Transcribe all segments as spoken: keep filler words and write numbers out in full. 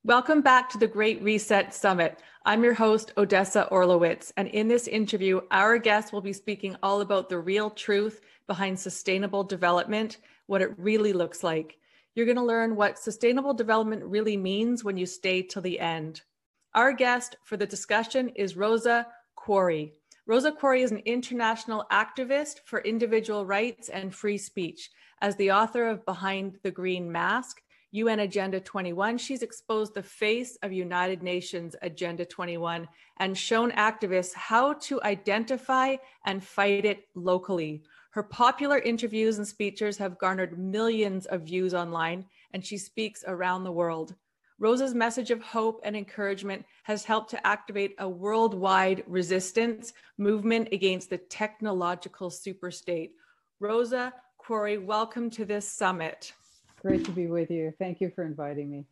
Welcome back to the Great Reset Summit. I'm your host, Odessa Orlowitz, and in this interview, our guest will be speaking all about the real truth behind sustainable development, what it really looks like. You're going to learn what sustainable development really means when you stay till the end. Our guest for the discussion is Rosa Koire. Rosa Koire is an international activist for individual rights and free speech. As the author of Behind the Green Mask, U N Agenda twenty-one, she's exposed the face of United Nations Agenda twenty-one and shown activists how to identify and fight it locally. Her popular interviews and speeches have garnered millions of views online, and she speaks around the world. Rosa's message of hope and encouragement has helped to activate a worldwide resistance movement against the technological superstate. Rosa Koire, welcome to this summit. Great to be with you. Thank you for inviting me.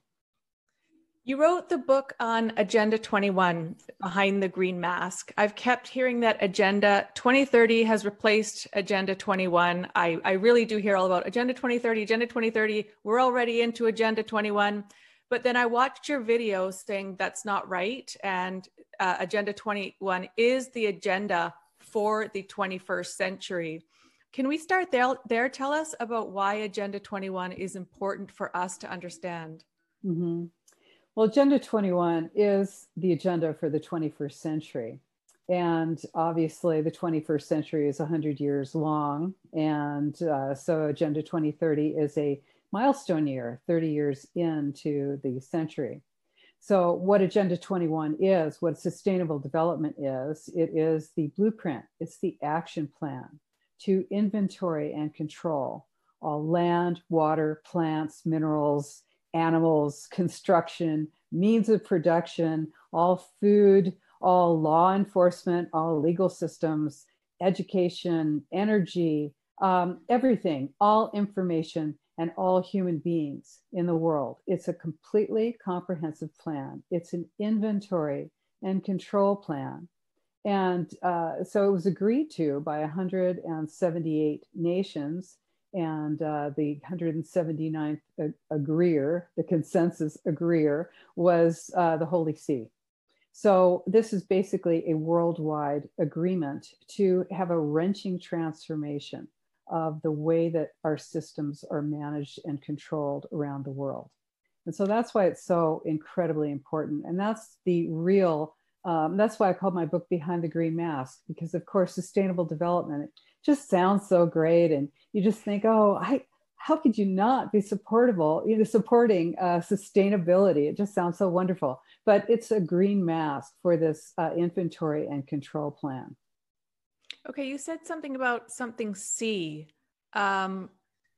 You wrote the book on Agenda twenty-one, Behind the Green Mask. I've kept hearing that Agenda twenty thirty has replaced Agenda twenty-one. I, I really do hear all about Agenda twenty thirty, Agenda twenty thirty. We're already into Agenda twenty-one. But then I watched your video saying that's not right. And uh, Agenda twenty-one is the agenda for the twenty-first century. Can we start there, there? Tell us about why Agenda twenty-one is important for us to understand. Mm-hmm. Well, Agenda twenty-one is the agenda for the twenty-first century. And obviously the twenty-first century is one hundred years long. And uh, so Agenda twenty thirty is a milestone year, thirty years into the century. So what Agenda twenty-one is, what sustainable development is, it is the blueprint, it's the action plan to inventory and control all land, water, plants, minerals, animals, construction, means of production, all food, all law enforcement, all legal systems, education, energy, um, everything, all information, and all human beings in the world. It's a completely comprehensive plan. It's an inventory and control plan. And uh, so it was agreed to by one hundred seventy-eight nations, and uh, the one hundred seventy-ninth agreeer, the consensus agreeer, was uh, the Holy See. So this is basically a worldwide agreement to have a wrenching transformation of the way that our systems are managed and controlled around the world. And so that's why it's so incredibly important. And that's the real Um, that's why I called my book Behind the Green Mask, because of course, sustainable development, it just sounds so great. And you just think, oh, I, how could you not be supportable, you know, supporting uh, sustainability? It just sounds so wonderful, but it's a green mask for this uh, inventory and control plan. Okay, you said something about something C, um,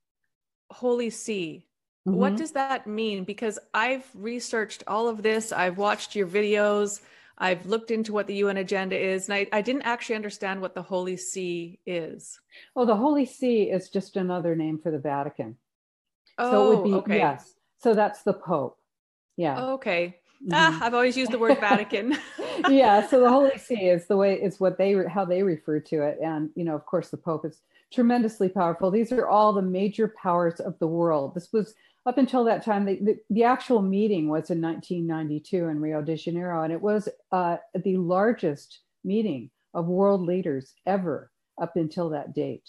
Holy See. Mm-hmm. What does that mean? Because I've researched all of this. I've watched your videos. I've looked into what the U N agenda is, and I, I didn't actually understand what the Holy See is. Oh, the Holy See is just another name for the Vatican. Oh, so it would be, okay. Yes. So that's the Pope. Yeah. Oh, okay. Mm-hmm. Ah, I've always used the word Vatican. Yeah. So the Holy See is the way, it's what they, how they refer to it. And, you know, of course, the Pope is tremendously powerful. These are all the major powers of the world. This was up until that time, the, the, the actual meeting was in nineteen ninety-two in Rio de Janeiro, and it was uh, the largest meeting of world leaders ever up until that date.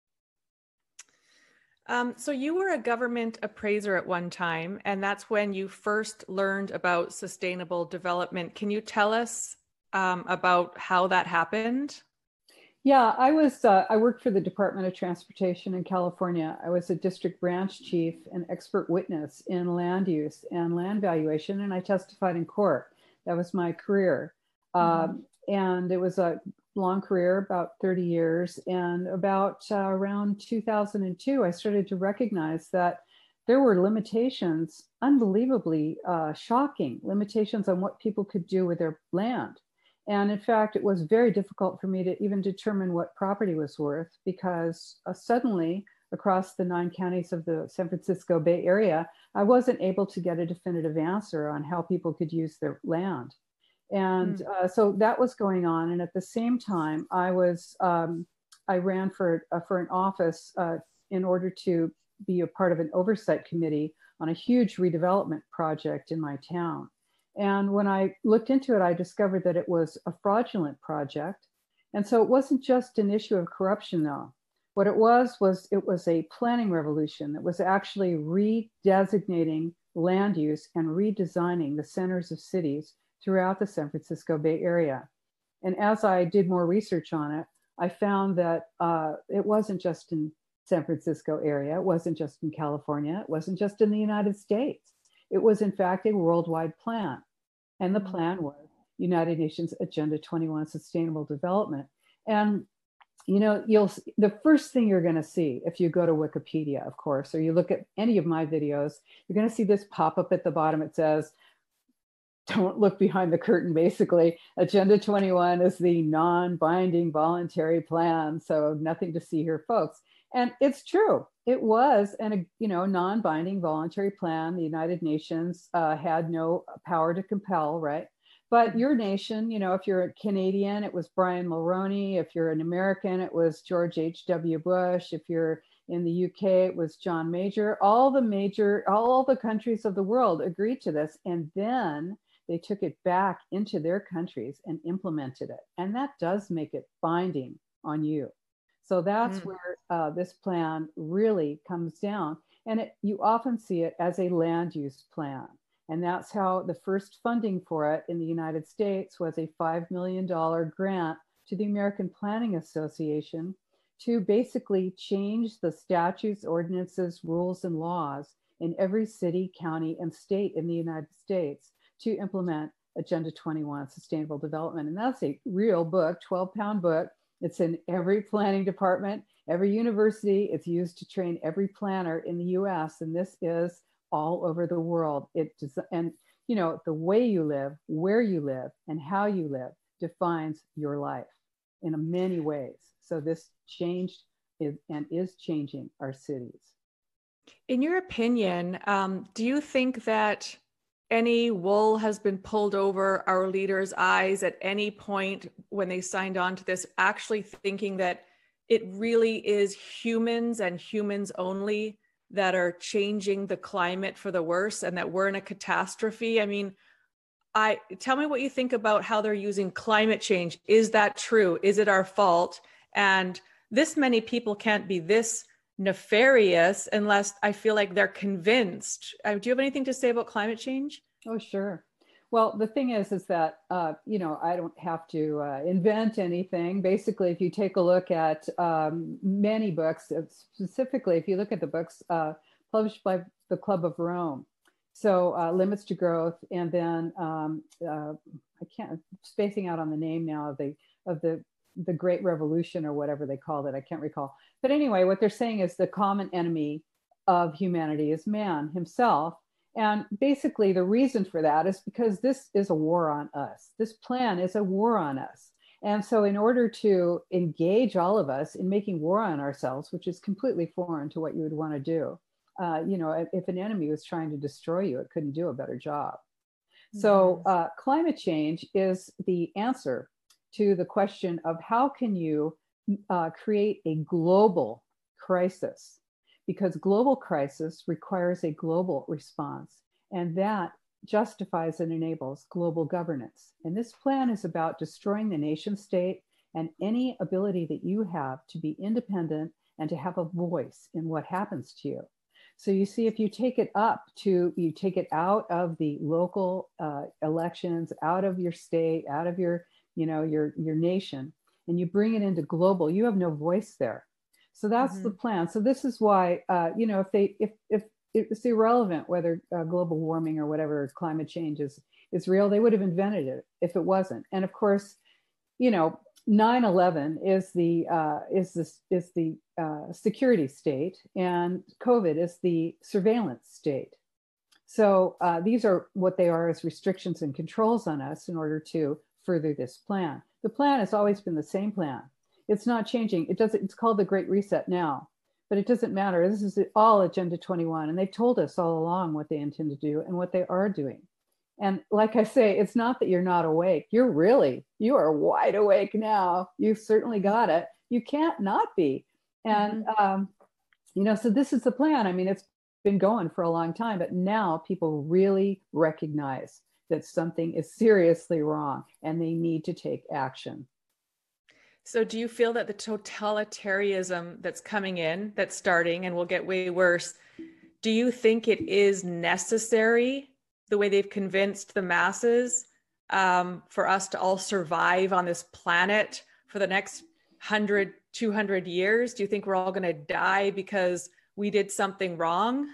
Um, so you were a government appraiser at one time, and that's when you first learned about sustainable development. Can you tell us um, about how that happened? Yeah, I was, uh, I worked for the Department of Transportation in California. I was a district branch chief and expert witness in land use and land valuation, and I testified in court. That was my career. Mm-hmm. Um, and it was a long career, about thirty years. And about uh, around two thousand two, I started to recognize that there were limitations, unbelievably uh, shocking limitations on what people could do with their land. And in fact, it was very difficult for me to even determine what property was worth, because uh, suddenly across the nine counties of the San Francisco Bay Area, I wasn't able to get a definitive answer on how people could use their land. And mm. uh, so that was going on. And at the same time, I was, um, I ran for, uh, for an office uh, in order to be a part of an oversight committee on a huge redevelopment project in my town. And when I looked into it, I discovered that it was a fraudulent project. And so it wasn't just an issue of corruption, though. What it was, was it was a planning revolution that was actually redesignating land use and redesigning the centers of cities throughout the San Francisco Bay Area. And as I did more research on it, I found that uh, it wasn't just in San Francisco area, it wasn't just in California, it wasn't just in the United States. It was in fact a worldwide plan. And the plan was United Nations Agenda twenty-one Sustainable Development. And you know, you'll the first thing you're going to see if you go to Wikipedia, of course, or you look at any of my videos, you're going to see this pop up at the bottom. It says, don't look behind the curtain, basically. Agenda twenty-one is the non-binding voluntary plan. So nothing to see here, folks. And it's true. It was an, you know, non-binding voluntary plan. The United Nations uh, had no power to compel, right? But your nation, you know, if you're a Canadian, it was Brian Mulroney. If you're an American, it was George H W Bush. If you're in the U K, it was John Major. All the major, all the countries of the world agreed to this. And then they took it back into their countries and implemented it. And that does make it binding on you. So that's mm. where uh, this plan really comes down. And it, you often see it as a land use plan. And that's how the first funding for it in the United States was a five million dollars grant to the American Planning Association to basically change the statutes, ordinances, rules, and laws in every city, county, and state in the United States to implement Agenda twenty-one Sustainable Development. And that's a real book, twelve pound book. It's in every planning department, every university. It's used to train every planner in the U S. And this is all over the world. It does, and you know, the way you live, where you live, and how you live defines your life in many ways. So this changed is, and is changing our cities. In your opinion, um, do you think that any wool has been pulled over our leaders' eyes at any point when they signed on to this, actually thinking that it really is humans and humans only that are changing the climate for the worse and that we're in a catastrophe? I mean, I tell me what you think about how they're using climate change. Is that true? Is it our fault? And this many people can't be this nefarious unless I feel like they're convinced. Uh, do you have anything to say about climate change? Oh, sure. Well, the thing is, is that, uh, you know, I don't have to uh, invent anything. Basically, if you take a look at um, many books, specifically, if you look at the books uh, published by the Club of Rome, so uh, Limits to Growth, and then um, uh, I can't, I'm spacing out on the name now of the, of the, the Great Revolution or whatever they called it, I can't recall. But anyway, what they're saying is the common enemy of humanity is man himself. And basically the reason for that is because this is a war on us. This plan is a war on us. And so in order to engage all of us in making war on ourselves, which is completely foreign to what you would want to do, uh, you know, if, if an enemy was trying to destroy you, it couldn't do a better job. Mm-hmm. So uh, climate change is the answer to the question of how can you uh, create a global crisis? Because global crisis requires a global response, and that justifies and enables global governance. And this plan is about destroying the nation state and any ability that you have to be independent and to have a voice in what happens to you. So you see, if you take it up to, you take it out of the local uh, elections, out of your state, out of your, you know, your, your nation, and you bring it into global, you have no voice there. So that's mm-hmm. the plan. So this is why, uh, you know, if they, if, if it's irrelevant whether uh, global warming or whatever climate change is, is real, they would have invented it if it wasn't. And of course, you know, nine eleven is the, uh, is this, is the uh, security state, and COVID is the surveillance state. So uh, these are what they are as restrictions and controls on us in order to further this plan. The plan has always been the same plan. It's not changing. It doesn't, it's called the Great Reset now, but it doesn't matter. This is all Agenda twenty-one. And they've told us all along what they intend to do and what they are doing. And like I say, it's not that you're not awake. You're really, you are wide awake now. You've certainly got it. You can't not be. And, mm-hmm. um, You know, so this is the plan. I mean, it's been going for a long time, but now people really recognize that something is seriously wrong and they need to take action. So do you feel that the totalitarianism that's coming in, that's starting and will get way worse, do you think it is necessary, the way they've convinced the masses, um, for us to all survive on this planet for the next one hundred, two hundred years? Do you think we're all going to die because we did something wrong?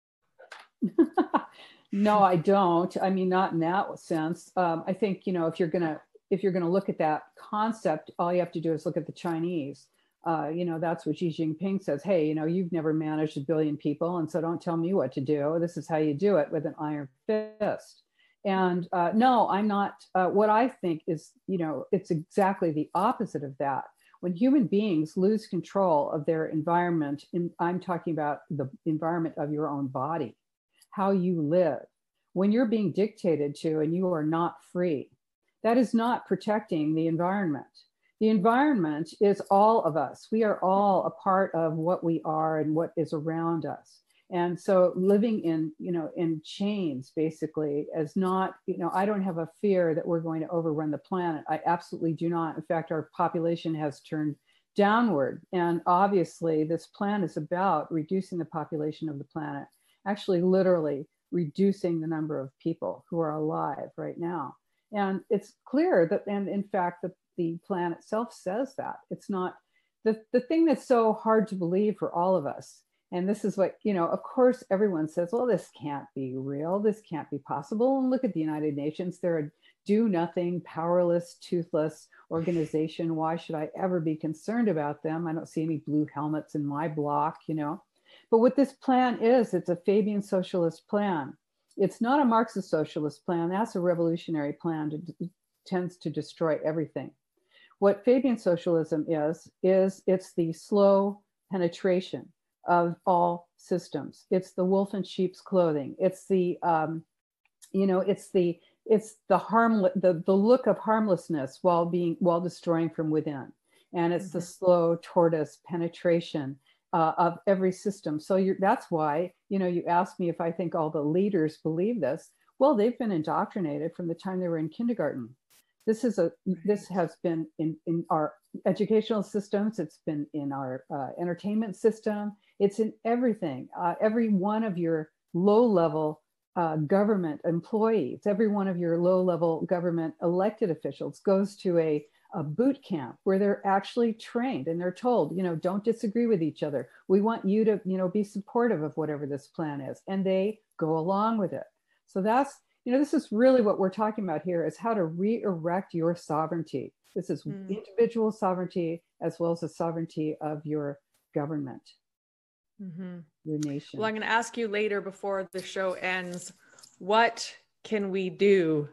No, I don't. I mean, not in that sense. Um, I think, you know, if you're going to if you're going to look at that concept, all you have to do is look at the Chinese. Uh, you know, that's what Xi Jinping says. Hey, you know, you've never managed a billion people, and so don't tell me what to do. This is how you do it, with an iron fist. And uh, no, I'm not. Uh, what I think is, you know, it's exactly the opposite of that. When human beings lose control of their environment, in, I'm talking about the environment of your own body, how you live, when you're being dictated to and you are not free, that is not protecting the environment. The environment is all of us. We are all a part of what we are and what is around us. And so living in, you know, in chains, basically, as not, you know, I don't have a fear that we're going to overrun the planet. I absolutely do not. In fact, our population has turned downward. And obviously, this plan is about reducing the population of the planet, actually, literally reducing the number of people who are alive right now. And it's clear that, and in fact, the, the plan itself says that. It's not, the, the thing that's so hard to believe for all of us, and this is what, you know, of course, everyone says, well, this can't be real. This can't be possible. And look at the United Nations. They're a do-nothing, powerless, toothless organization. Why should I ever be concerned about them? I don't see any blue helmets in my block, you know. But what this plan is, it's a Fabian socialist plan. It's not a Marxist socialist plan. That's a revolutionary plan that tends to destroy everything. What Fabian socialism is, is it's the slow penetration of all systems. It's the wolf in sheep's clothing. It's the, um, you know, it's the, it's the harm, the, the look of harmlessness while being, while destroying from within. And it's mm-hmm. the slow tortoise penetration Uh, of every system. So you're, that's why, you know, you asked me if I think all the leaders believe this. Well, they've been indoctrinated from the time they were in kindergarten. This is a, this has been in, in our educational systems. It's been in our uh, entertainment system. It's in everything. Uh, every one of your low-level uh, government employees, every one of your low-level government elected officials goes to a a boot camp where they're actually trained and they're told, you know, don't disagree with each other. We want you to, you know, be supportive of whatever this plan is. And they go along with it. So that's, you know, this is really what we're talking about here, is how to re-erect your sovereignty. This is mm. individual sovereignty as well as the sovereignty of your government, mm-hmm. your nation. Well, I'm going to ask you later before the show ends, what can we do?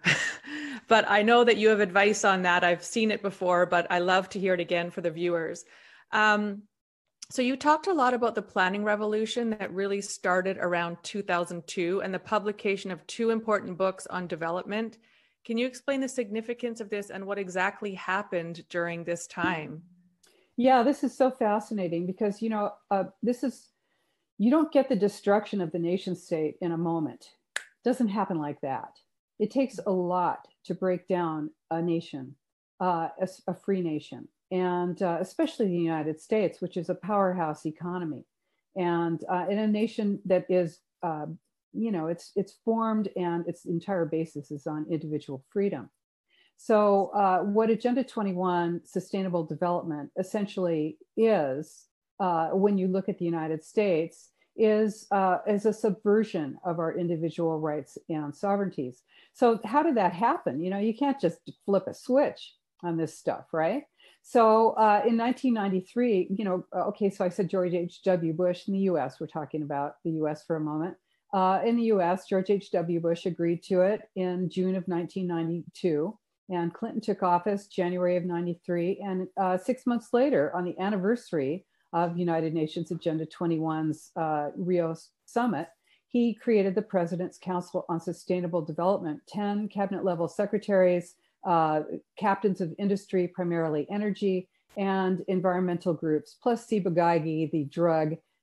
But I know that you have advice on that. I've seen it before, but I love to hear it again for the viewers. Um, so you talked a lot about the planning revolution that really started around two thousand two and the publication of two important books on development. Can you explain the significance of this and what exactly happened during this time? Yeah, this is so fascinating because, you know, uh, this is, you don't get the destruction of the nation state in a moment. It doesn't happen like that. It takes a lot to break down a nation, uh, a, a free nation, and uh, especially the United States, which is a powerhouse economy, and uh, in a nation that is, uh, you know, it's it's formed and its entire basis is on individual freedom. So uh, what Agenda twenty-one Sustainable Development essentially is, uh, when you look at the United States, is, uh, is a subversion of our individual rights and sovereignties. So how did that happen? You know, you can't just flip a switch on this stuff, right? So uh, in nineteen ninety-three, you know, okay, so I said George H W Bush in the U S, we're talking about the U S for a moment. Uh, in the U S, George H W Bush agreed to it in June of nineteen ninety-two, and Clinton took office January of ninety-three. And uh, six months later, on the anniversary of United Nations Agenda twenty-one's uh, Rio Summit, he created the President's Council on Sustainable Development, ten cabinet level secretaries, uh, captains of industry, primarily energy, and environmental groups, plus Ciba-Geigy, the drug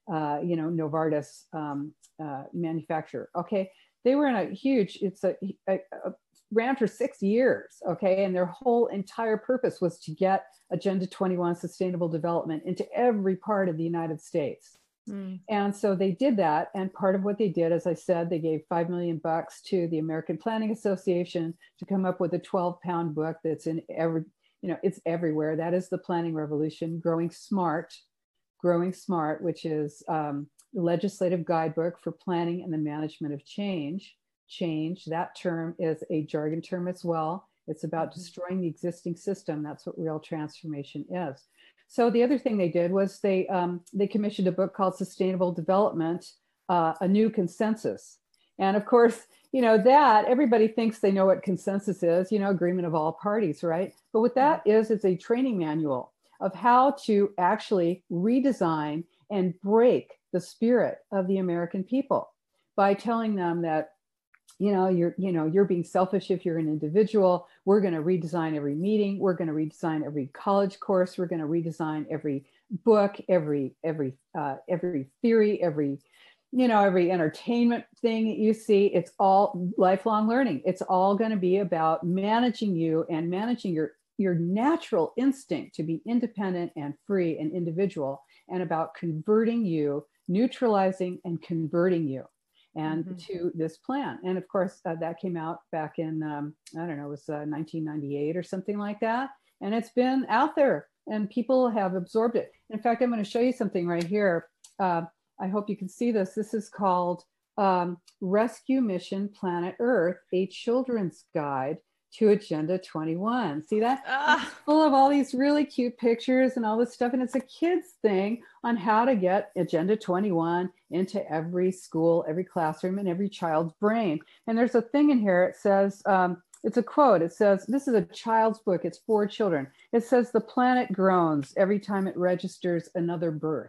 uh, you know, Novartis um, uh, manufacturer. Okay, they were in a huge. It's a, a, a ran for six years. Okay, and their whole entire purpose was to get Agenda twenty-one sustainable development into every part of the United States. Mm. And so they did that. And part of what they did, as I said, they gave five million bucks to the American Planning Association to come up with a twelve pound book that's in every, you know, it's everywhere. That is the Planning Revolution, Growing Smart, Growing Smart, which is um, the legislative guidebook for planning and the management of change. Change, that term is a jargon term as well. It's about mm-hmm. destroying the existing system. That's what real transformation is. So the other thing they did was they um, they commissioned a book called Sustainable Development, uh, A New Consensus. And of course, you know, that everybody thinks they know what consensus is, you know, agreement of all parties, right? But what that is, it's a training manual of how to actually redesign and break the spirit of the American people by telling them that, you know, you're, you know, you're being selfish if you're an individual. We're going to redesign every meeting. We're going to redesign every college course. We're going to redesign every book, every, every, uh, every theory, every, you know, every entertainment thing that you see. It's all lifelong learning. It's all going to be about managing you and managing your, your natural instinct to be independent and free and individual, and about converting you, neutralizing and converting you. And mm-hmm. to this plan. And of course, uh, that came out back in, um, I don't know, it was uh, nineteen ninety-eight or something like that. And it's been out there and people have absorbed it. In fact, I'm going to show you something right here. Uh, I hope you can see this. This is called um, Rescue Mission Planet Earth, a Children's Guide to Agenda twenty-one. See that? Ah. It's full of all these really cute pictures and all this stuff. And it's a kid's thing on how to get Agenda twenty-one into every school, every classroom, and every child's brain. And there's a thing in here. It says, um, it's a quote. It says, this is a child's book. It's for children. It says, the planet groans every time it registers another birth.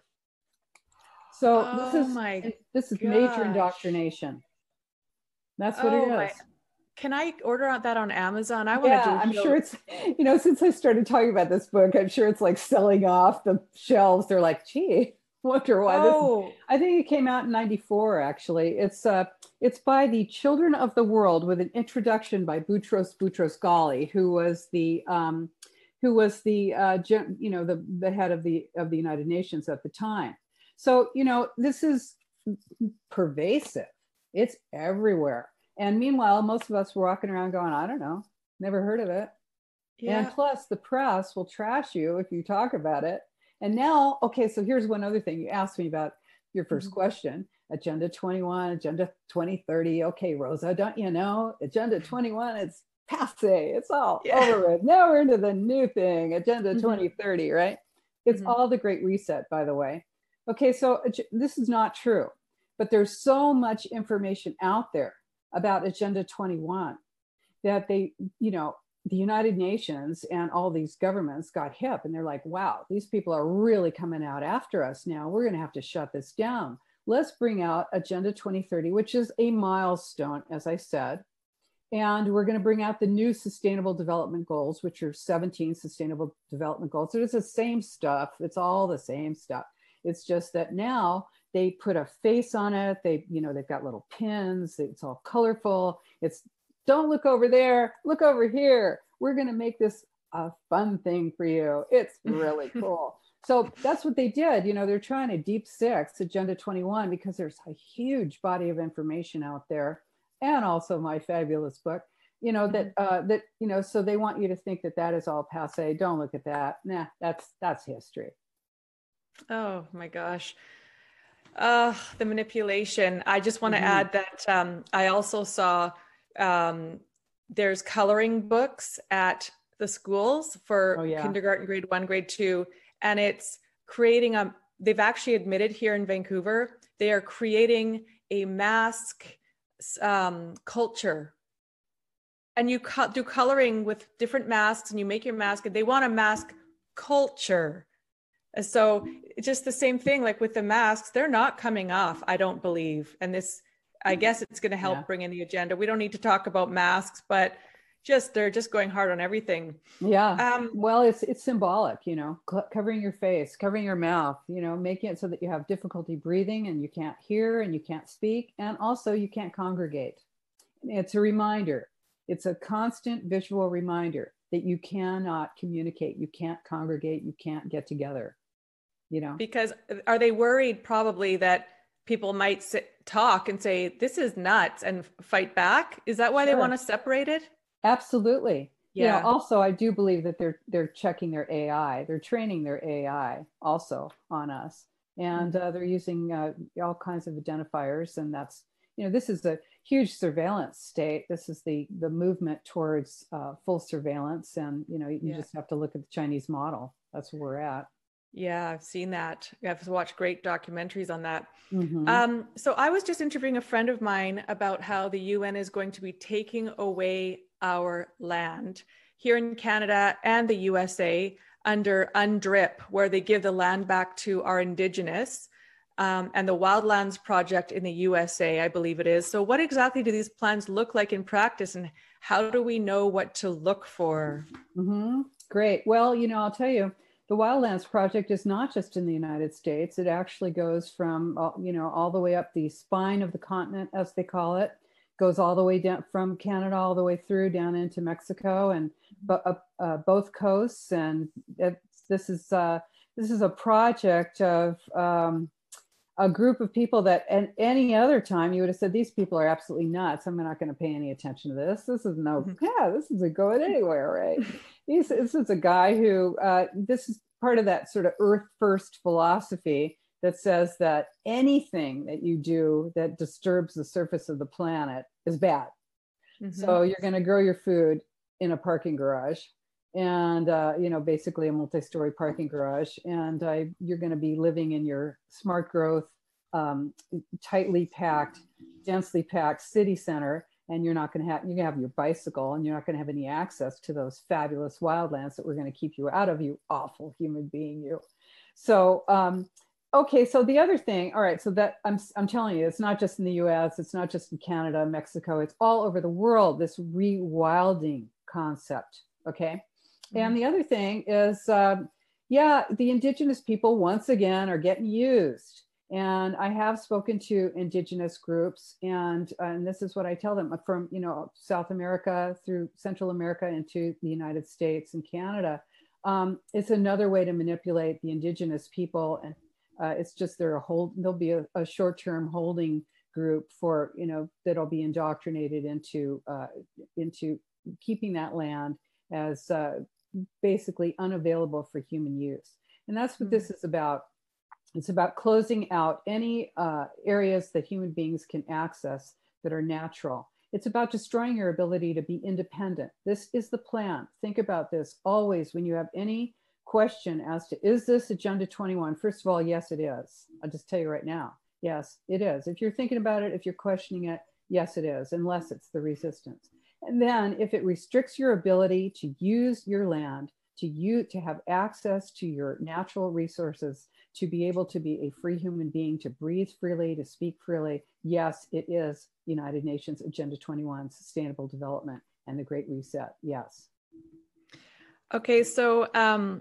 So oh this is, my this is gosh. major indoctrination. That's what oh it is. My. Can I order that on Amazon? I want yeah, to do I'm sure it's, you know, since I started talking about this book, I'm sure it's like selling off the shelves. They're like, gee, wonder why oh. this. I think it came out in ninety-four, actually. It's uh, it's by the Children of the World with an introduction by Boutros Boutros Ghali, who was the um, who was the uh, you know the the head of the of the United Nations at the time. So you know this is pervasive. It's everywhere. And meanwhile, most of us were walking around going, I don't know, never heard of it. Yeah. And plus the press will trash you if you talk about it. And now, okay, so here's one other thing. You asked me about your first mm-hmm. question, Agenda twenty-one, Agenda twenty thirty. Okay, Rosa, don't you know, Agenda twenty-one, it's passe, it's all yeah. over it. Now we're into the new thing, Agenda mm-hmm. twenty thirty, right? It's mm-hmm. all the Great Reset, by the way. Okay, so this is not true, but there's so much information out there about Agenda twenty-one that they, you know, the United Nations and all these governments got hip and they're like, wow, these people are really coming out after us now. We're going to have to shut this down. Let's bring out Agenda twenty thirty, which is a milestone, as I said. And we're going to bring out the new Sustainable Development Goals, which are seventeen Sustainable Development Goals. So it's the same stuff. It's all the same stuff. It's just that now they put a face on it. They, you know, they've got little pins. It's all colorful. It's don't look over there, look over here. We're going to make this a fun thing for you. It's really cool. So that's what they did. You know, they're trying to deep six Agenda twenty-one because there's a huge body of information out there, and also my fabulous book, you know, that, uh, that, you know, so they want you to think that that is all passe. Don't look at that. Nah, that's, that's history. Oh my gosh. Uh, the manipulation. I just want to mm-hmm. add that um, I also saw um, there's coloring books at the schools for oh, yeah. kindergarten, grade one, grade two, and it's creating a, they've actually admitted here in Vancouver, they are creating a mask um, culture. And you co- do coloring with different masks and you make your mask and they want a mask culture. So it's just the same thing, like with the masks, they're not coming off, I don't believe. And this, I guess it's going to help yeah. bring in the agenda. We don't need to talk about masks, but just, they're just going hard on everything. Yeah. Um, Well, it's it's symbolic, you know, c- covering your face, covering your mouth, you know, making it so that you have difficulty breathing and you can't hear and you can't speak, and also you can't congregate. It's a reminder. It's a constant visual reminder that you cannot communicate, you can't congregate, you can't get together, you know. because are they worried probably that people might sit, talk and say, this is nuts and fight back? Is that why they want Sure. to separate it? Absolutely. You know, Yeah. also I do believe that they're they're checking their A I. They're training their A I also on us, and Mhm. uh, they're using uh, all kinds of identifiers. And that's, you know, this is a huge surveillance state. This is the the movement towards uh, full surveillance, and you know, you Yeah. just have to look at the Chinese model. That's where we're at. Yeah, I've seen that. I've watched great documentaries on that. Hmm. Um, so I was just interviewing a friend of mine about how the U N is going to be taking away our land here in Canada and the U S A under UNDRIP, where they give the land back to our Indigenous, um, and the Wildlands Project in the U S A, I believe it is. So what exactly do these plans look like in practice, and how do we know what to look for? Hmm. Great. Well, you know, I'll tell you, the Wildlands Project is not just in the United States. It actually goes from, uh, you know, all the way up the spine of the continent, as they call it, goes all the way down from Canada, all the way through down into Mexico and bu- up uh, both coasts. And it's, this is uh, this is a project of um, a group of people that at any other time you would have said, these people are absolutely nuts. I'm not going to pay any attention to this. This is no, yeah, this isn't going anywhere, right? He's, this is a guy who, uh, this is part of that sort of earth first philosophy that says that anything that you do that disturbs the surface of the planet is bad. Mm-hmm. So you're going to grow your food in a parking garage, and uh, you know, basically a multi-story parking garage, and uh, you're going to be living in your smart growth, um, tightly packed, densely packed city center, and you're not going to have, you're going to have your bicycle, and you're not going to have any access to those fabulous wildlands that we're going to keep you out of, you awful human being, you. So um, okay, so the other thing, all right, so that I'm I'm telling you, it's not just in the U S, it's not just in Canada, Mexico, it's all over the world, this rewilding concept, okay? Mm-hmm. And the other thing is, um, yeah, the Indigenous people once again are getting used. And I have spoken to Indigenous groups, and uh, and this is what I tell them, from, you know, South America through Central America into the United States and Canada. Um, it's another way to manipulate the Indigenous people, and uh, it's just they're a hold. There'll be a, a short-term holding group for, you know, that'll be indoctrinated into uh, into keeping that land as uh, basically unavailable for human use. And that's what mm-hmm. this is about. It's about closing out any uh, areas that human beings can access that are natural. It's about destroying your ability to be independent. This is the plan. Think about this always when you have any question as to, is this Agenda twenty-one? First of all, yes, it is. I'll just tell you right now. Yes, it is. If you're thinking about it, if you're questioning it, yes, it is, unless it's the resistance. And then if it restricts your ability to use your land, to you to have access to your natural resources, to be able to be a free human being, to breathe freely, to speak freely, yes, it is United Nations Agenda twenty-one, Sustainable Development and the Great Reset. Yes. Okay, so um,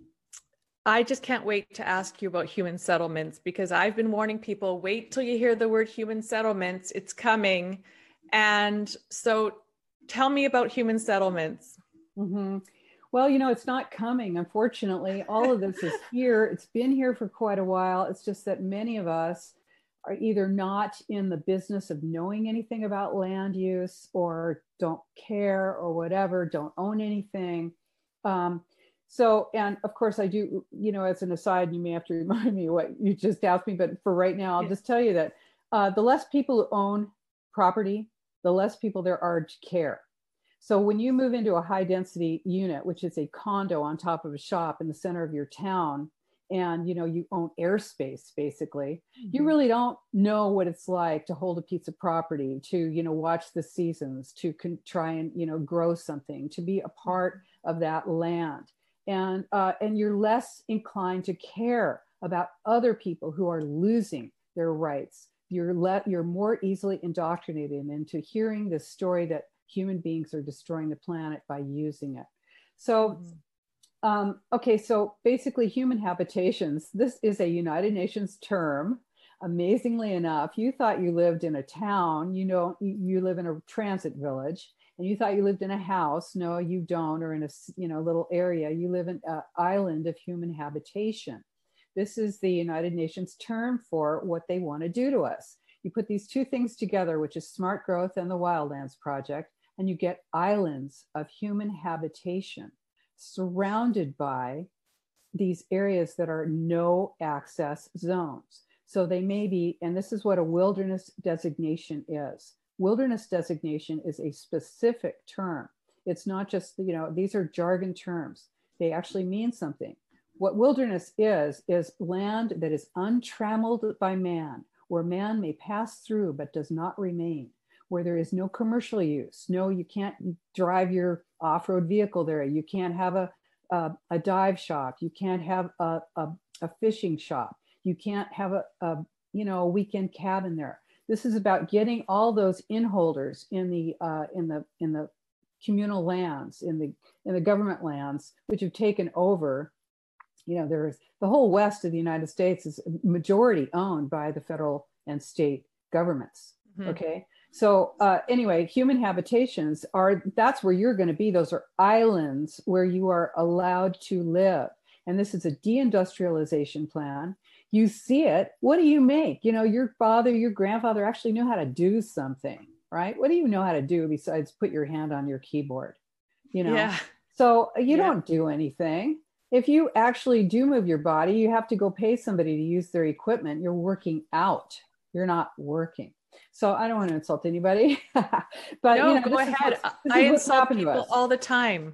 I just can't wait to ask you about human settlements, because I've been warning people, wait till you hear the word human settlements, it's coming. And so tell me about human settlements. Mm-hmm. Well, you know, it's not coming, unfortunately. All of this is here. It's been here for quite a while. It's just that many of us are either not in the business of knowing anything about land use, or don't care, or whatever, don't own anything. Um, so, and of course I do, you know, as an aside, you may have to remind me what you just asked me, but for right now, I'll yeah. just tell you that uh, the less people who own property, the less people there are to care. So when you move into a high density unit, which is a condo on top of a shop in the center of your town, and you know, you own airspace, basically, mm-hmm. you really don't know what it's like to hold a piece of property, to, you know, watch the seasons, to con- try and, you know, grow something, to be a part of that land. And, uh, and you're less inclined to care about other people who are losing their rights. You're, let, you're more easily indoctrinated into hearing this story that human beings are destroying the planet by using it. So, Mm-hmm. um, okay, so basically human habitations, this is a United Nations term. Amazingly enough, you thought you lived in a town, you know, you, you live in a transit village, and you thought you lived in a house. No, you don't, or in a, you know, little area. You live in an island of human habitation. This is the United Nations term for what they want to do to us. You put these two things together, which is Smart Growth and the Wildlands Project, and you get islands of human habitation surrounded by these areas that are no access zones. So they may be, and this is what a wilderness designation is. Wilderness designation is a specific term. It's not just, you know, these are jargon terms. They actually mean something. What wilderness is, is land that is untrammeled by man, where man may pass through but does not remain, where there is no commercial use. No, you can't drive your off-road vehicle there. You can't have a, a, a dive shop. You can't have a, a, a fishing shop. You can't have a, a, you know, a weekend cabin there. This is about getting all those inholders in the uh, in the in the communal lands, in the in the government lands, which have taken over. You know, there's the whole west of the United States is majority owned by the federal and state governments. Mm-hmm. Okay, so uh, anyway, human habitations are that's where you're going to be. Those are islands where you are allowed to live, and this is a deindustrialization plan. You see it. What do you make? You know, your father, your grandfather actually knew how to do something, right? What do you know how to do besides put your hand on your keyboard? You know, yeah. So you yeah. don't do anything. If you actually do move your body, you have to go pay somebody to use their equipment. You're working out. You're not working. So I don't want to insult anybody, but no, you know, go ahead. I insult people all the time.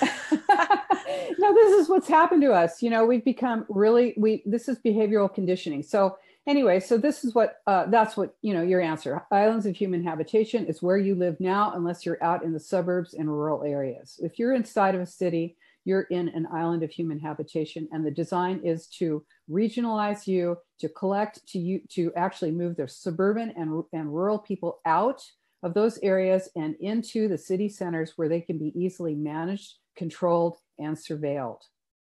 No, this is what's happened to us. You know, we've become really, we, this is behavioral conditioning. So anyway, so this is what, uh, that's what, you know, your answer. Islands of human habitation is where you live now, unless you're out in the suburbs and rural areas. If you're inside of a city, you're in an island of human habitation, and the design is to regionalize you, to collect, to you, to actually move the suburban and, and rural people out of those areas and into the city centers where they can be easily managed, controlled, and surveilled.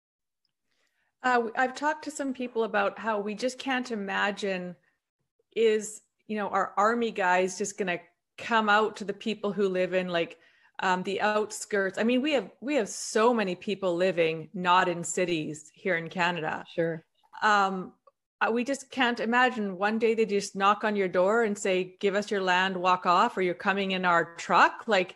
Uh, I've talked to some people about how we just can't imagine is, you know, our army guys just going to come out to the people who live in like um, the outskirts. I mean, we have we have so many people living not in cities here in Canada. Sure. Um, we just can't imagine one day they just knock on your door and say, give us your land, walk off, or you're coming in our truck. Like,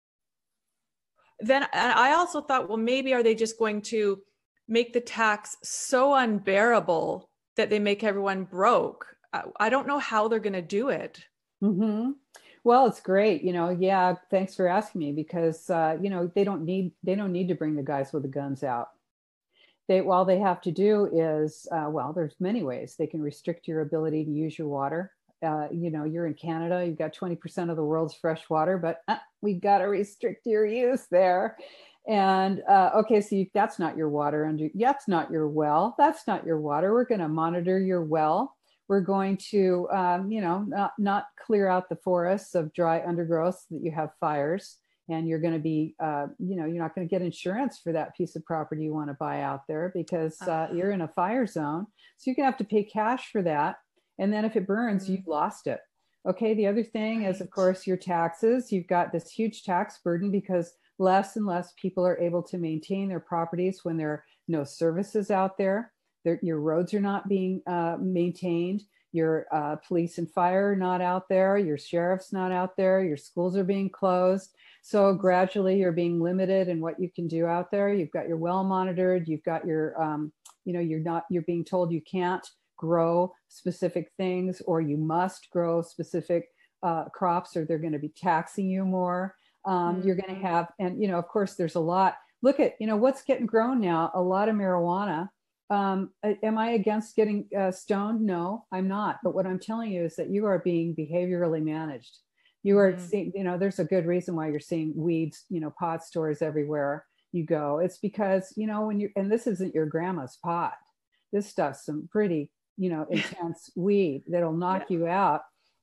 then and I also thought, well, maybe are they just going to make the tax so unbearable that they make everyone broke? I don't know how they're going to do it. Mm-hmm. Well, it's great. You know, yeah, thanks for asking me, because, uh, you know, they don't need, they don't need to bring the guys with the guns out. They, all they have to do is, uh, well, there's many ways. They can restrict your ability to use your water. Uh, you know, you're in Canada, you've got twenty percent of the world's fresh water, but uh, we got to restrict your use there. And uh, okay, so you, that's not your water under, that's not your well, that's not your water. We're going to monitor your well. We're going to, um, you know, not, not clear out the forests of dry undergrowth that you have fires. And you're going to be, uh, you know, you're not going to get insurance for that piece of property you want to buy out there, because uh, you're in a fire zone. So you're going to have to pay cash for that. And then if it burns, mm-hmm. you've lost it. Okay. The other thing right. is, of course, your taxes. You've got this huge tax burden because less and less people are able to maintain their properties when there are no services out there. There, your roads are not being uh, maintained. Your uh, police and fire are not out there. Your sheriff's not out there. Your schools are being closed. So gradually you're being limited in what you can do out there. You've got your well monitored. You've got your, um, you know, you're not, you're being told you can't grow specific things, or you must grow specific uh, crops, or they're going to be taxing you more. Um, mm-hmm. You're going to have, and, you know, of course there's a lot, look at, you know, what's getting grown now, a lot of marijuana. Um, am I against getting uh, stoned? No, I'm not. But what I'm telling you is that you are being behaviorally managed. You are mm-hmm. seeing, you know, there's a good reason why you're seeing weeds, you know, pot stores everywhere you go. It's because, you know, when you, and this isn't your grandma's pot. This stuff's some pretty, you know, intense weed that'll knock yeah. you out.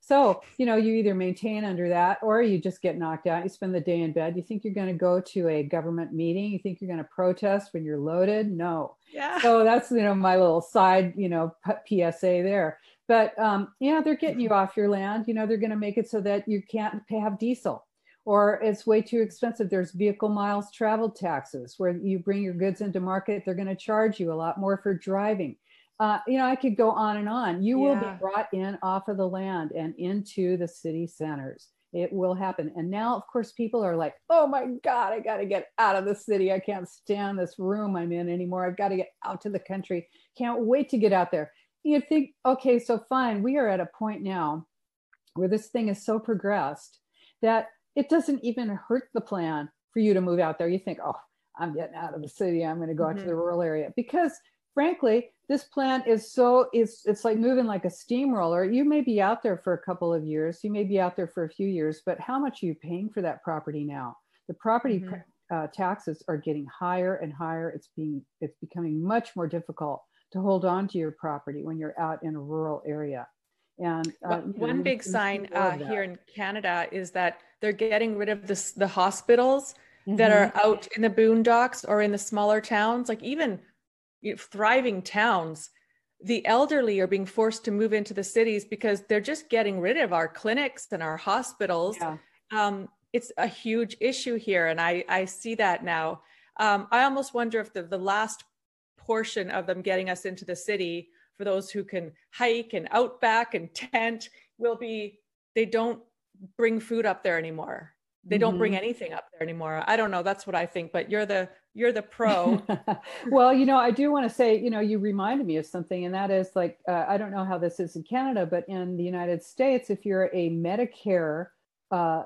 So, you know, you either maintain under that or you just get knocked out. You spend the day in bed. You think you're going to go to a government meeting? You think you're going to protest when you're loaded? No. Yeah. So that's, you know, my little side, you know, P S A there. But, um, yeah, they're getting you off your land. You know, they're going to make it so that you can't pay, have diesel, or it's way too expensive. There's vehicle miles traveled taxes where you bring your goods into market. They're going to charge you a lot more for driving. Uh, you know, I could go on and on. You will Yeah. be brought in off of the land and into the city centers. It will happen. And now, of course, people are like, oh my God, I got to get out of the city. I can't stand this room I'm in anymore. I've got to get out to the country. Can't wait to get out there. You think, okay, so fine. We are at a point now where this thing is so progressed that it doesn't even hurt the plan for you to move out there. You think, oh, I'm getting out of the city. I'm going to go Mm-hmm. out to the rural area, because frankly, this plan is so, it's, it's like moving like a steamroller. You may be out there for a couple of years. You may be out there for a few years, but how much are you paying for that property now? The property Mm-hmm. uh, taxes are getting higher and higher. It's being, it's becoming much more difficult to hold on to your property when you're out in a rural area. And uh, well, you know, one big sign uh, here that. in Canada is that they're getting rid of this, the hospitals Mm-hmm. that are out in the boondocks or in the smaller towns, like even thriving towns. The elderly are being forced to move into the cities because they're just getting rid of our clinics and our hospitals. Yeah. Um, it's a huge issue here, and I, I see that now. Um, I almost wonder if the, the last portion of them getting us into the city, for those who can hike and outback and tent, will be, they don't bring food up there anymore. They don't bring anything up there anymore. I don't know. That's what I think, but you're the, you're the pro. Well, you know, I do want to say, you know, you reminded me of something, and that is like, uh, I don't know how this is in Canada, but in the United States, if you're a Medicare uh,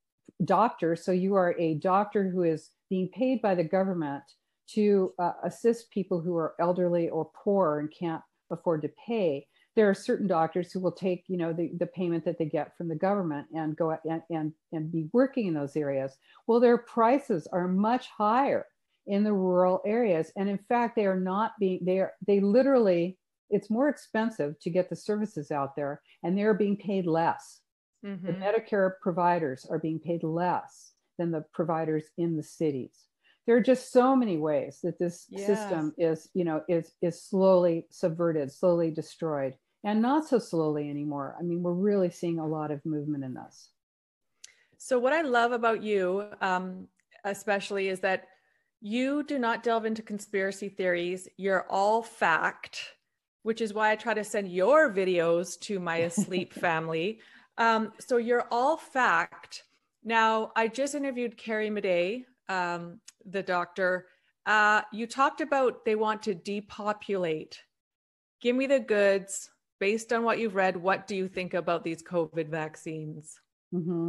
doctor, so you are a doctor who is being paid by the government to uh, assist people who are elderly or poor and can't afford to pay, there are certain doctors who will take, you know, the, the payment that they get from the government and go and, and, and be working in those areas. Well, their prices are much higher in the rural areas. And in fact, they are not being, they are, they literally, it's more expensive to get the services out there, and they're being paid less. Mm-hmm. The Medicare providers are being paid less than the providers in the cities. There are just so many ways that this yes. system is, you know, is, is slowly subverted, slowly destroyed, and not so slowly anymore. I mean, we're really seeing a lot of movement in this. So what I love about you, um, especially, is that you do not delve into conspiracy theories. You're all fact, which is why I try to send your videos to my asleep family. Um, so you're all fact. Now, I just interviewed Carrie Madej, um, the doctor. Uh, you talked about they want to depopulate. Give me the goods. Based on what you've read, what do you think about these COVID vaccines? Mm-hmm.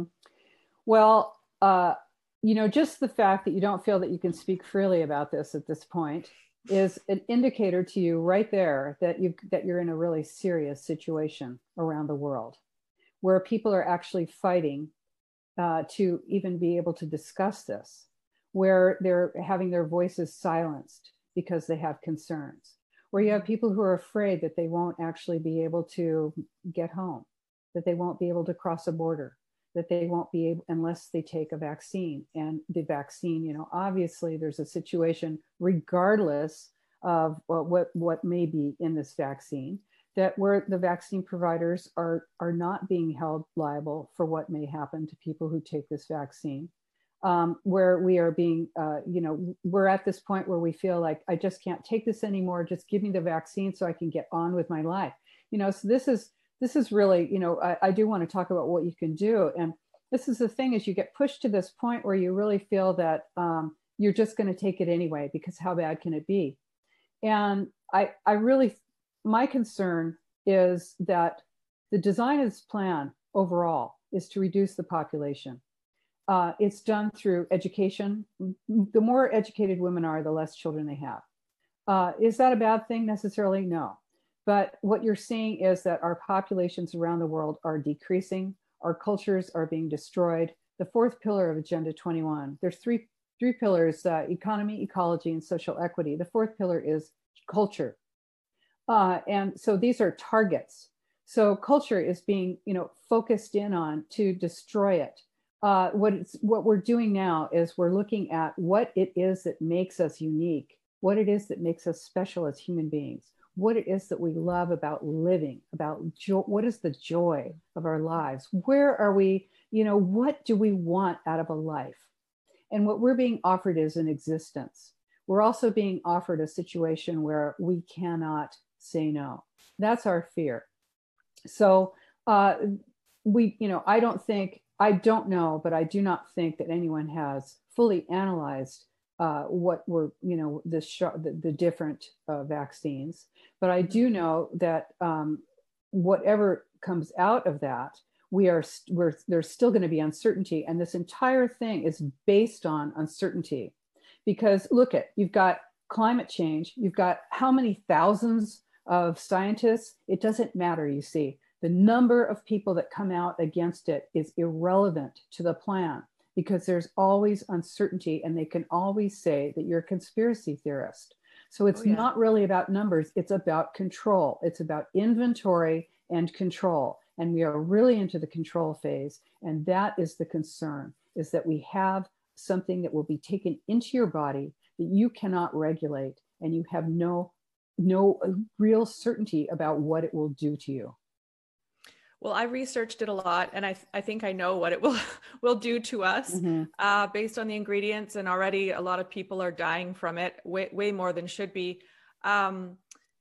Well, uh, you know, just the fact that you don't feel that you can speak freely about this at this point is an indicator to you right there that you that you're in a really serious situation around the world, where people are actually fighting uh, to even be able to discuss this, where they're having their voices silenced because they have concerns, where you have people who are afraid that they won't actually be able to get home, that they won't be able to cross a border, that they won't be able unless they take a vaccine. And the vaccine, you know, obviously there's a situation, regardless of what, what may be in this vaccine, that where the vaccine providers are, are not being held liable for what may happen to people who take this vaccine. Um, where we are being, uh, you know, we're at this point where we feel like, I just can't take this anymore. Just give me the vaccine so I can get on with my life. You know, so this is, this is really, you know, I, I do want to talk about what you can do. And this is the thing, is you get pushed to this point where you really feel that um, you're just going to take it anyway, because how bad can it be? And I, I really, my concern is that the design of this plan overall is to reduce the population. Uh, it's done through education. The more educated women are, the less children they have. Uh, is that a bad thing necessarily? No. But what you're seeing is that our populations around the world are decreasing. Our cultures are being destroyed. The fourth pillar of Agenda twenty-one, there's three, three pillars, uh, economy, ecology, and social equity. The fourth pillar is culture. Uh, and so these are targets. So culture is being, you know, focused in on to destroy it. Uh, what it's what we're doing now is we're looking at what it is that makes us unique, what it is that makes us special as human beings, what it is that we love about living, about joy. What is the joy of our lives? Where are we, you know, what do we want out of a life? And what we're being offered is an existence. We're also being offered a situation where we cannot say no. That's our fear. So uh, we, you know, I don't think, I don't know, but I do not think that anyone has fully analyzed uh, what were, you know, the, sh- the, the different uh, vaccines. But I do know that um, whatever comes out of that, we are, we're, there's still going to be uncertainty. And this entire thing is based on uncertainty. Because look at, you've got climate change, you've got how many thousands of scientists, it doesn't matter, you see. The number of people that come out against it is irrelevant to the plan because there's always uncertainty and they can always say that you're a conspiracy theorist. So it's oh, yeah. not really about numbers, it's about control. It's about inventory and control. And we are really into the control phase. And that is the concern, is that we have something that will be taken into your body that you cannot regulate and you have no, no real certainty about what it will do to you. Well, I researched it a lot, and I, th- I think I know what it will will do to us mm-hmm. uh, based on the ingredients. And already a lot of people are dying from it, way, way more than should be. Um,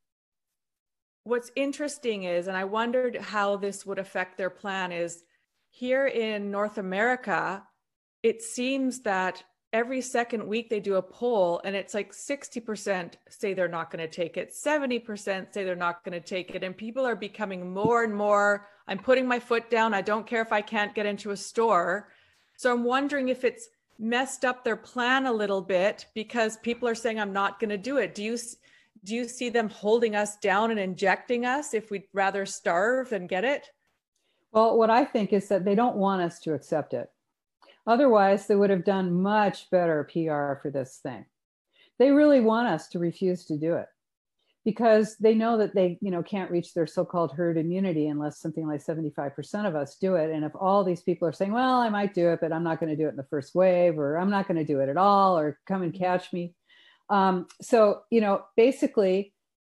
what's interesting is, and I wondered how this would affect their plan, is here in North America, it seems that every second week they do a poll and it's like sixty percent say they're not going to take it, seventy percent say they're not going to take it. And people are becoming more and more, I'm putting my foot down. I don't care if I can't get into a store. So I'm wondering if it's messed up their plan a little bit because people are saying, I'm not going to do it. Do you, do you see them holding us down and injecting us if we'd rather starve than get it? Well, what I think is that they don't want us to accept it. Otherwise, they would have done much better P R for this thing. They really want us to refuse to do it because they know that they, you know, can't reach their so-called herd immunity unless something like seventy-five percent of us do it. And if all these people are saying, well, I might do it, but I'm not going to do it in the first wave, or I'm not going to do it at all, or come and catch me. Um, so, you know, basically,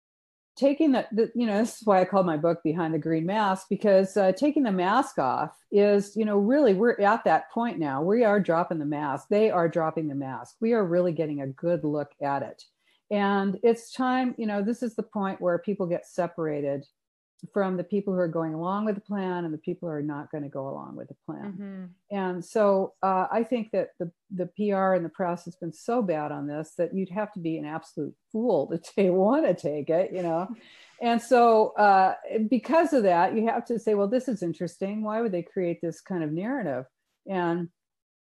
taking the, the, you know, this is why I called my book Behind the Green Mask, because uh, taking the mask off is, you know, really, we're at that point now. We are dropping the mask. They are dropping the mask. We are really getting a good look at it. And it's time, you know, this is the point where people get separated from the people who are going along with the plan and the people who are not going to go along with the plan. Mm-hmm. And so uh, I think that the, the P R and the press has been so bad on this that you'd have to be an absolute fool to t- want to take it, you know? And so uh, because of that, you have to say, well, this is interesting. Why would they create this kind of narrative? And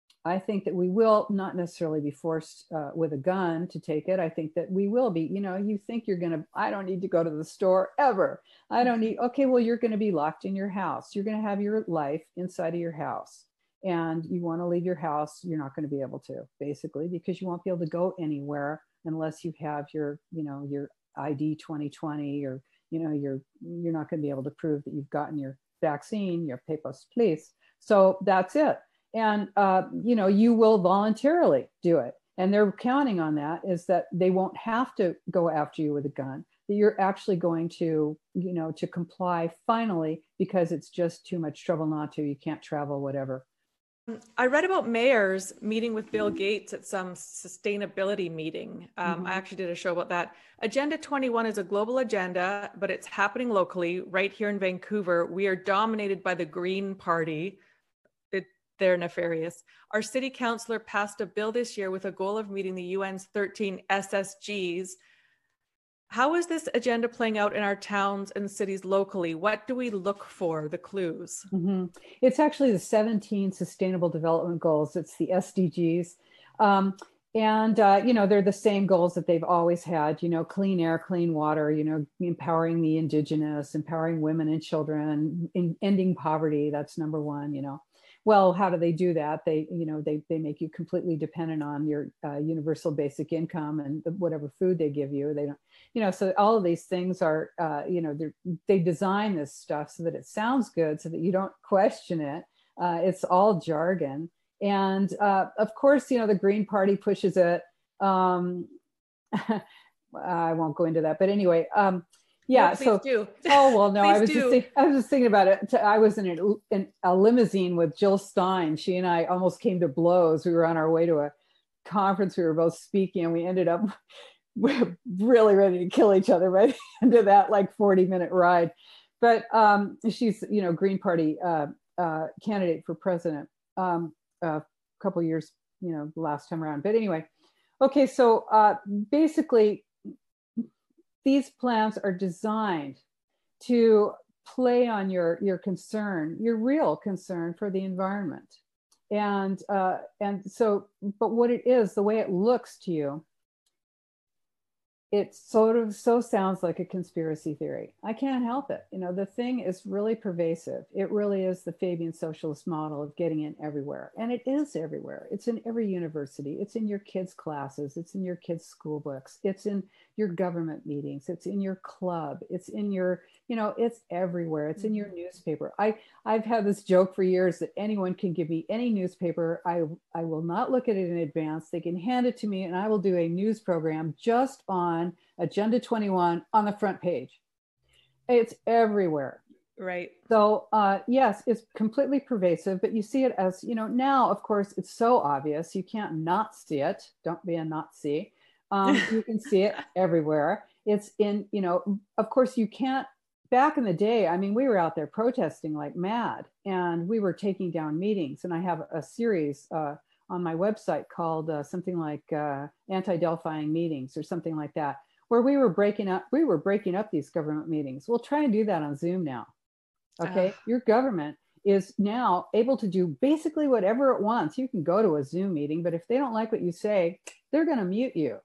I think that we will not necessarily be forced uh, with a gun to take it. I think that we will be, you know, you think you're going to, I don't need to go to the store ever. I don't need, okay, well, you're going to be locked in your house. You're going to have your life inside of your house. And you want to leave your house, you're not going to be able to, basically, because you won't be able to go anywhere unless you have your, you know, your I D twenty twenty, or, you know, you're, you're not going to be able to prove that you've gotten your vaccine, your papers, please. So that's it. And, uh, you know, you will voluntarily do it. And they're counting on that, is that they won't have to go after you with a gun, that you're actually going to, you know, to comply finally, because it's just too much trouble not to. You can't travel, whatever. I read about mayors meeting with Bill Gates at some sustainability meeting. Um, mm-hmm. I actually did a show about that. Agenda twenty-one is a global agenda, but it's happening locally right here in Vancouver. We are dominated by the Green Party. They're nefarious. Our city councillor passed a bill this year with a goal of meeting the U N's thirteen S S Gs. How is this agenda playing out in our towns and cities locally? What do we look for, the clues? Mm-hmm. It's actually the seventeen Sustainable Development Goals. It's the S D Gs. Um, and, uh, you know, they're the same goals that they've always had, you know, clean air, clean water, you know, empowering the Indigenous, empowering women and children, in, ending poverty. That's number one, you know. well, how do they do that? They, you know, they, they make you completely dependent on your uh, universal basic income and the, whatever food they give you. They don't, you know, so all of these things are, uh, you know, they design this stuff so that it sounds good, so that you don't question it. Uh, it's all jargon. And uh, of course, you know, the Green Party pushes it. Um, I won't go into that, but anyway, um, yeah. No, please so, do. oh well, no, I was do. just think, I was just thinking about it. I was in, a, in a limousine with Jill Stein. She and I almost came to blows. We were on our way to a conference. We were both speaking, and we ended up really ready to kill each other right into that like forty minute ride. But um, she's, you know, Green Party uh, uh, candidate for president um, a couple years, you know, last time around. But anyway, okay, so uh, basically, these plans are designed to play on your, your concern, your real concern for the environment. And, uh, and so, but what it is, the way it looks to you, it sort of so sounds like a conspiracy theory. I can't help it. You know, the thing is really pervasive. It really is the Fabian socialist model of getting in everywhere. And it is everywhere. It's in every university. It's in your kids' classes. It's in your kids' school books. It's in your government meetings. It's in your club. It's in your, you know, it's everywhere. It's in your newspaper. I, I've had this joke for years that anyone can give me any newspaper. I, I will not look at it in advance. They can hand it to me and I will do a news program just on Agenda twenty-one on the front page. It's everywhere. Right. So uh, yes, it's completely pervasive, but you see it as, you know, now, of course, it's so obvious. You can't not see it. Don't be a Nazi. Um, you can see it everywhere. It's in, you know, of course you can't, back in the day, I mean, we were out there protesting like mad and we were taking down meetings. And I have a series uh, on my website called uh, something like uh, Anti-Delphine Meetings or something like that, where we were breaking up, we were breaking up these government meetings. We'll try and do that on Zoom now. Okay, uh. Your government is now able to do basically whatever it wants. You can go to a Zoom meeting, but if they don't like what you say, they're going to mute you.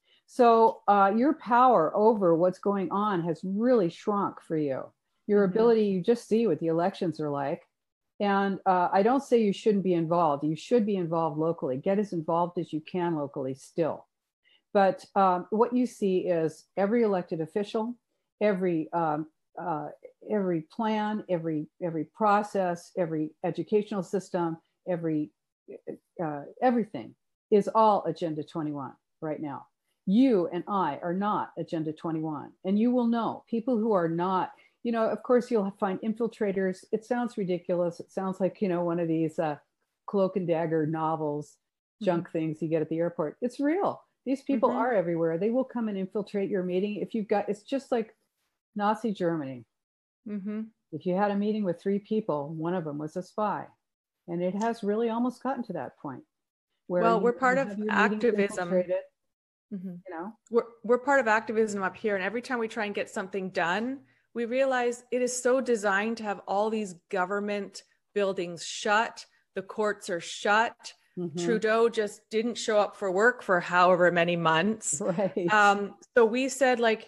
So uh, your power over what's going on has really shrunk for you. Your mm-hmm. ability, you just see what the elections are like. And uh, I don't say you shouldn't be involved. You should be involved locally. Get as involved as you can locally still. But um, what you see is every elected official, every um, uh, every plan, every every process, every educational system, every uh, everything is all Agenda twenty-one right now. You and I are not Agenda twenty-one, and you will know people who are not. You know, of course, you'll find infiltrators. It sounds ridiculous. It sounds like, you know, one of these uh, cloak and dagger novels, junk mm-hmm. things you get at the airport. It's real. These people mm-hmm. are everywhere. They will come and infiltrate your meeting. If you've got, it's just like Nazi Germany. Mm-hmm. If you had a meeting with three people, one of them was a spy. And it has really almost gotten to that point. Where well, you, we're part of activism. Mm-hmm. You know, we're, we're part of activism up here. And every time we try and get something done, we realize it is so designed to have all these government buildings shut. The courts are shut. Mm-hmm. Trudeau just didn't show up for work for however many months. Right. Um, so we said, like,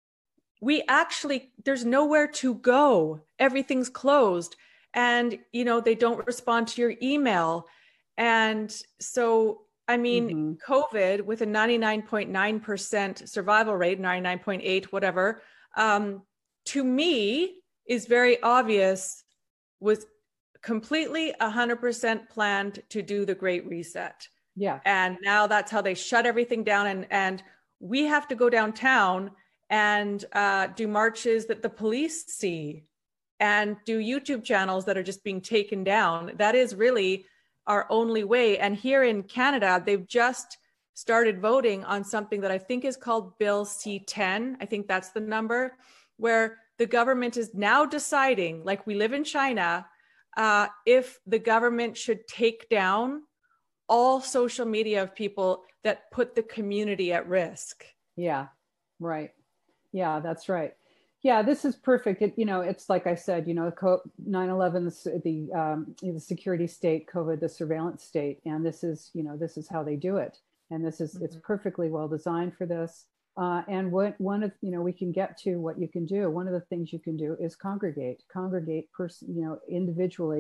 we actually, there's nowhere to go. Everything's closed. And, you know, they don't respond to your email. And so, I mean, mm-hmm. COVID with a ninety-nine point nine percent survival rate, ninety-nine point eight, whatever, um, to me is very obvious, was completely one hundred percent planned to do the Great Reset. Yeah. And now that's how they shut everything down. And, and we have to go downtown and uh, do marches that the police see and do YouTube channels that are just being taken down. That is really our only way. And here in Canada, they've just started voting on something that I think is called Bill C ten. I think that's the number, where the government is now deciding, like we live in China, uh, if the government should take down all social media of people that put the community at risk. Yeah, right. Yeah, that's right. Yeah, this is perfect. It, you know, it's like I said, you know, nine eleven, the, the, um, the security state, COVID, the surveillance state. And this is, you know, this is how they do it. And this is, mm-hmm. it's perfectly well designed for this. Uh, and what one of, you know, we can get to what you can do. One of the things you can do is congregate, congregate person, you know, individually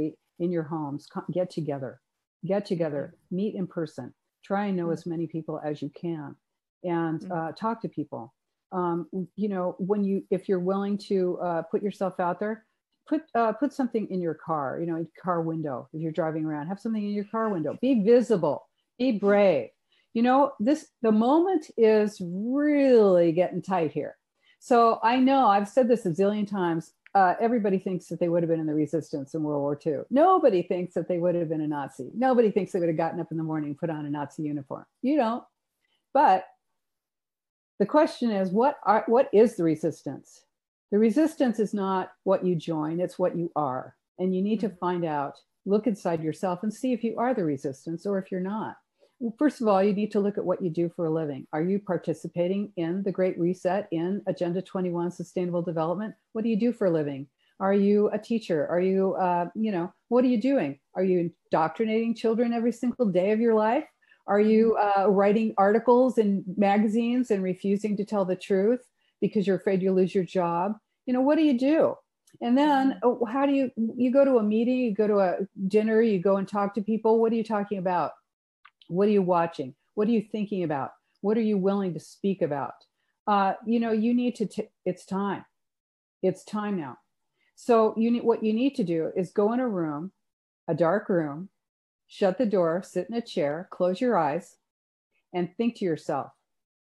in your homes, get together, get together, meet in person, try and know as many people as you can, and uh, talk to people. Um, you know, when you, if you're willing to uh, put yourself out there, put uh, put something in your car, you know, in car window. If you're driving around, have something in your car window. Be visible, be brave. You know, this, the moment is really getting tight here. So I know I've said this a zillion times. Uh, everybody thinks that they would have been in the resistance in World War Two. Nobody thinks that they would have been a Nazi. Nobody thinks they would have gotten up in the morning and put on a Nazi uniform. You don't. But the question is, what are, what is the resistance? The resistance is not what you join, it's what you are. And you need to find out, look inside yourself and see if you are the resistance or if you're not. Well, first of all, you need to look at what you do for a living. Are you participating in the Great Reset, in Agenda twenty-one Sustainable Development? What do you do for a living? Are you a teacher? Are you, uh, you know, what are you doing? Are you indoctrinating children every single day of your life? Are you uh, writing articles in magazines and refusing to tell the truth because you're afraid you'll lose your job? You know, what do you do? And then how do you, you go to a meeting, you go to a dinner, you go and talk to people. What are you talking about? What are you watching? What are you thinking about? What are you willing to speak about? Uh, you know, you need to, t- it's time. It's time now. So you need, what you need to do is go in a room, a dark room, shut the door, sit in a chair, close your eyes, and think to yourself.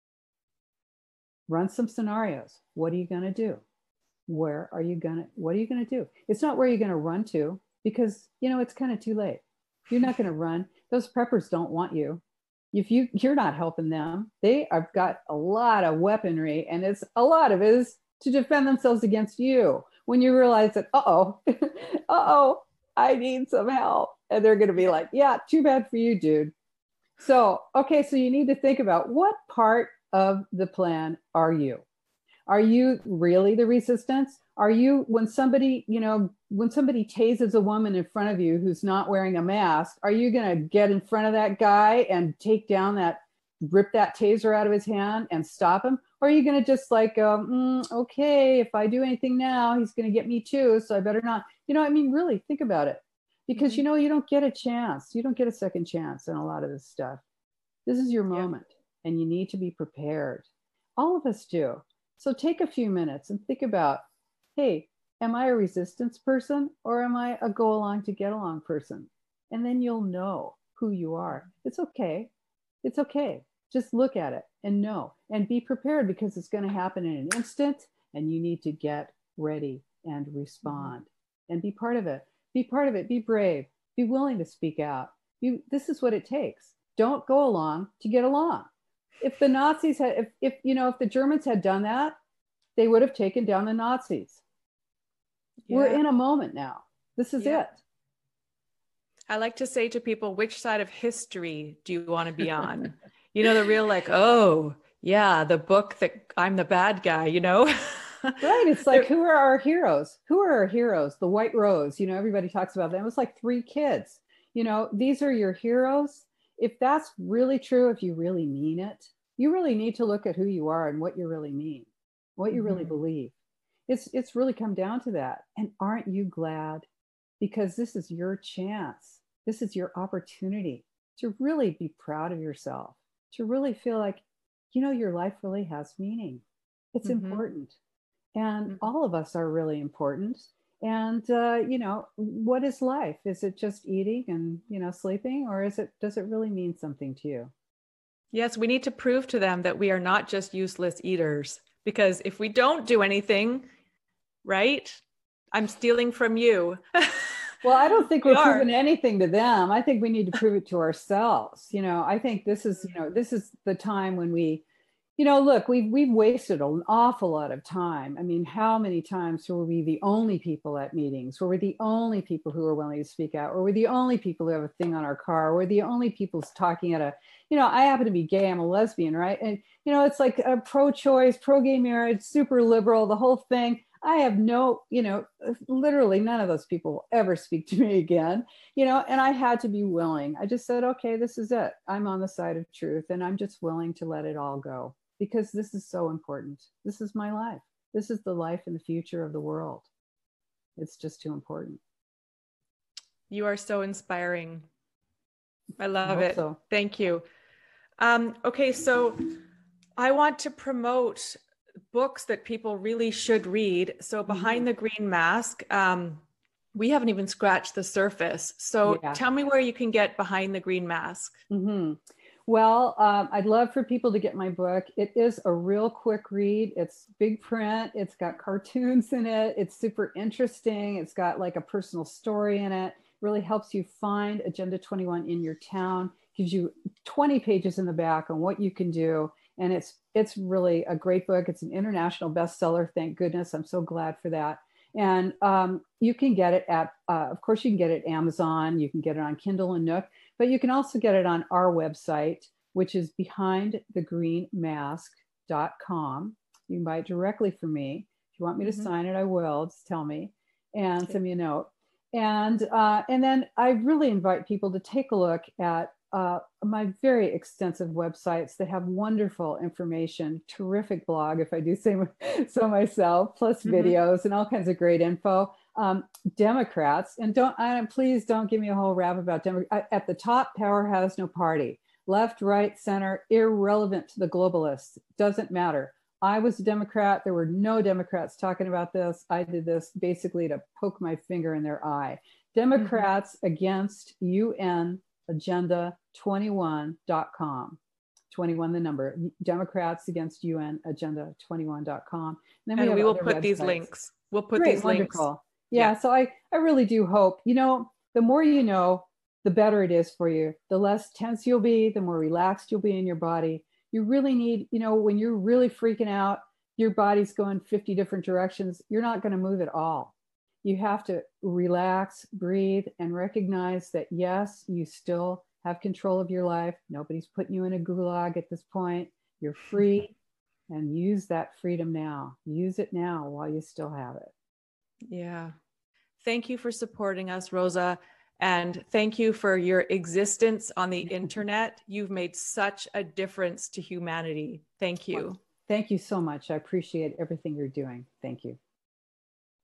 Run some scenarios. What are you going to do? Where are you going to, what are you going to do? It's not where you're going to run to, because, you know, it's kind of too late. You're not going to run. Those preppers don't want you. If you, you're not helping them, they have got a lot of weaponry, and it's a lot of it is to defend themselves against you. When you realize that, uh-oh, uh-oh, I need some help. And they're going to be like, yeah, too bad for you, dude. So, okay, so you need to think about, what part of the plan are you? Are you really the resistance? Are you, when somebody, you know, when somebody tases a woman in front of you who's not wearing a mask, are you going to get in front of that guy and take down that, rip that taser out of his hand and stop him? Or are you going to just like, um, mm, okay, if I do anything now, he's going to get me too, so I better not. You know, I mean, really think about it. Because, mm-hmm. you know, you don't get a chance. You don't get a second chance in a lot of this stuff. This is your moment, yeah. And you need to be prepared. All of us do. So take a few minutes and think about, hey, am I a resistance person, or am I a go along to get along person? And then you'll know who you are. It's okay. It's okay. Just look at it and know, and be prepared, because it's going to happen in an instant, and you need to get ready and respond, mm-hmm. and be part of it. Be part of it. Be brave. Be willing to speak out. You, this is what it takes. Don't go along to get along. If the Nazis had, if, if, you know, if the Germans had done that, they would have taken down the Nazis. Yeah. We're in a moment now. This is yeah. it. I like to say to people, which side of history do you want to be on? You know, the real like, oh, yeah, the book that I'm the bad guy, you know? Right. It's like, who are our heroes? Who are our heroes? The White Rose, you know, everybody talks about them. It was like three kids. You know, these are your heroes. If that's really true, if you really mean it, you really need to look at who you are and what you really mean, what you mm-hmm. really believe. It's it's really come down to that. And aren't you glad? Because this is your chance. This is your opportunity to really be proud of yourself, to really feel like, you know, your life really has meaning. It's mm-hmm. important. And mm-hmm. all of us are really important. And, uh, you know, what is life? Is it just eating and, you know, sleeping? Or is it, does it really mean something to you? Yes, we need to prove to them that we are not just useless eaters. Because if we don't do anything, right, I'm stealing from you. Well, I don't think we we're are. proving anything to them. I think we need to prove it to ourselves. You know, I think this is, you know, this is the time when we, you know, look, we've, we've wasted an awful lot of time. I mean, how many times were we the only people at meetings? Were we the only people who were willing to speak out? Or were we the only people who have a thing on our car? Or were the only people talking at a, you know, I happen to be gay, I'm a lesbian, right? And, you know, it's like a pro-choice, pro-gay marriage, super liberal, the whole thing. I have no, you know, literally none of those people will ever speak to me again, you know, and I had to be willing. I just said, okay, this is it. I'm on the side of truth, and I'm just willing to let it all go, because this is so important. This is my life. This is the life and the future of the world. It's just too important. You are so inspiring. I love I it. so. Thank you. Um, okay, so I want to promote books that people really should read. So Behind mm-hmm. the Green Mask, um, we haven't even scratched the surface. So yeah. Tell me where you can get Behind the Green Mask. Mm-hmm. Well, um, I'd love for people to get my book. It is a real quick read. It's big print. It's got cartoons in it. It's super interesting. It's got like a personal story in it. Really helps you find Agenda twenty-one in your town. Gives you twenty pages in the back on what you can do. And it's it's really a great book. It's an international bestseller. Thank goodness. I'm so glad for that. And um, you can get it at, uh, of course, you can get it at Amazon. You can get it on Kindle and Nook. But you can also get it on our website, which is behind the green mask dot com. You can buy it directly from me. If you want me to mm-hmm. sign it, I will. Just tell me and okay. send me a note. And uh, and then I really invite people to take a look at uh, my very extensive websites that have wonderful information, terrific blog, if I do say so myself, plus mm-hmm. videos and all kinds of great info. Um, Democrats, and don't, uh, please don't give me a whole rap about Democrats. At the top, power has no party. Left, right, center, irrelevant to the globalists. Doesn't matter. I was a Democrat. There were no Democrats talking about this. I did this basically to poke my finger in their eye. Democrats mm-hmm. against U N agenda twenty-one dot com. twenty-one, the number. Democrats against U N agenda twenty-one dot com. And, then we, and we will put websites. These links. We'll put Great, these wonderful. links. Yeah, yeah, so I, I really do hope, you know, the more you know, the better it is for you. The less tense you'll be, the more relaxed you'll be in your body. You really need, you know, when you're really freaking out, your body's going fifty different directions, you're not going to move at all. You have to relax, breathe, and recognize that, yes, you still have control of your life. Nobody's putting you in a gulag at this point. You're free, and use that freedom now. Use it now while you still have it. Yeah. Thank you for supporting us, Rosa. And thank you for your existence on the internet. You've made such a difference to humanity. Thank you. Thank you so much. I appreciate everything you're doing. Thank you.